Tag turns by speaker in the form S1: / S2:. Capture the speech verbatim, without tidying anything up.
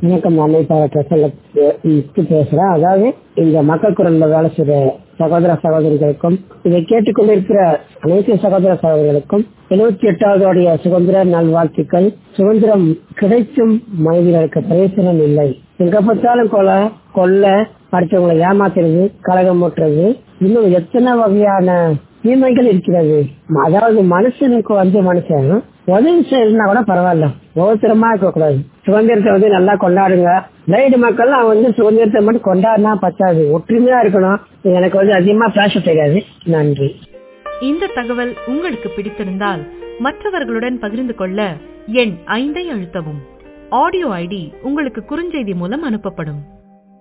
S1: வணக்கம். நான் பேசுறேன். அதாவது இந்த மக்கள் குரல்ல வேலை செய்யற சகோதர சகோதரிகளுக்கும் இதை கேட்டுக்கொண்டிருக்கிற அனைத்து சகோதர சகோதரிகளுக்கும் எழுபத்தி எட்டாவது சுதந்திர நல்வாழ்த்துக்கள். சுதந்திரம் கிடைக்கும் மனிதர்களுக்கு பிரயோசனம் இல்லை. எங்க பார்த்தாலும் கொலை கொள்ள அடுத்தவங்களை ஏமாத்துறது, கலகம் ஊட்டுறது, இன்னும் எத்தனை வகையான தீமைகள் இருக்கிறது. அதாவது மனுஷனுக்கு வந்து மனுஷன் உதவி செய்யணும்னா கூட பரவாயில்ல, ஒவ்வொருத்தரமா இருக்கக்கூடாது. சுதந்திரத்தை வந்து நல்லா கொண்டாடுங்க. ரைடு மக்கள் வந்து சுதந்திரத்தை மட்டும் கொண்டாடினா பத்தாது, ஒற்றுமையா இருக்கணும். எனக்கு வந்து அதிகமா பேச தெரியாது. நன்றி.
S2: இந்த தகவல் உங்களுக்கு பிடித்திருந்தால் மற்றவர்களுடன் பகிர்ந்து கொள்ள எண் ஐந்தை அழுத்தவும். ஆடியோ ஐடி உங்களுக்கு குறுஞ்செய்தி மூலம் அனுப்பப்படும்.